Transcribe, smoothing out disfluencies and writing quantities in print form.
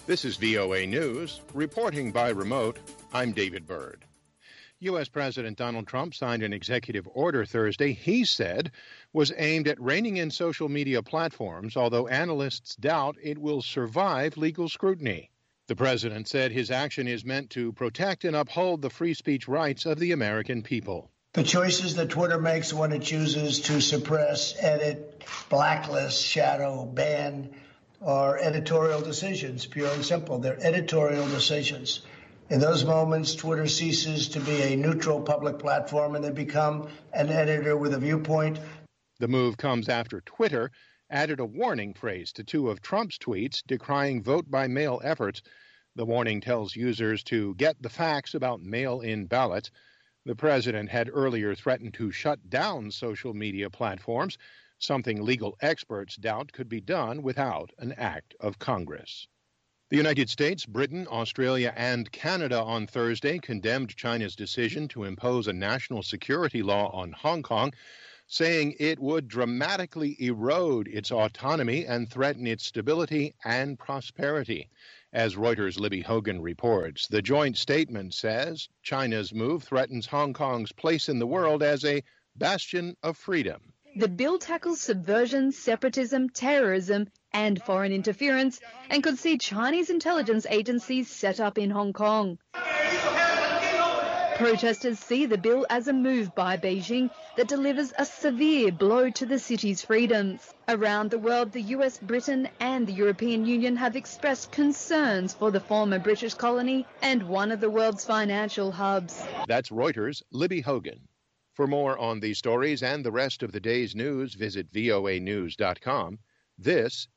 This is VOA News, reporting by remote. I'm David Byrd. U.S. President Donald Trump signed an executive order Thursday he said was aimed at reining in social media platforms, although analysts doubt it will survive legal scrutiny. The president said his action is meant to protect and uphold the free speech rights of the American people. The choices that Twitter makes when it chooses to suppress, edit, blacklist, shadow, ban, are editorial decisions, pure and simple. They're editorial decisions. In those moments, Twitter ceases to be a neutral public platform and they become an editor with a viewpoint. The move comes after Twitter added a warning phrase to two of Trump's tweets decrying vote-by-mail efforts. The warning tells users to get the facts about mail-in ballots. The president had earlier threatened to shut down social media platforms, something legal experts doubt could be done without an act of Congress. The United States, Britain, Australia, and Canada on Thursday condemned China's decision to impose a national security law on Hong Kong, saying it would dramatically erode its autonomy and threaten its stability and prosperity. As Reuters' Libby Hogan reports, the joint statement says China's move threatens Hong Kong's place in the world as a bastion of freedom. The bill tackles subversion, separatism, terrorism, and foreign interference, and could see Chinese intelligence agencies set up in Hong Kong. Protesters see the bill as a move by Beijing that delivers a severe blow to the city's freedoms. Around the world, the US, Britain, and the European Union have expressed concerns for the former British colony and one of the world's financial hubs. That's Reuters' Libby Hogan. For more on these stories and the rest of the day's news, visit voanews.com. This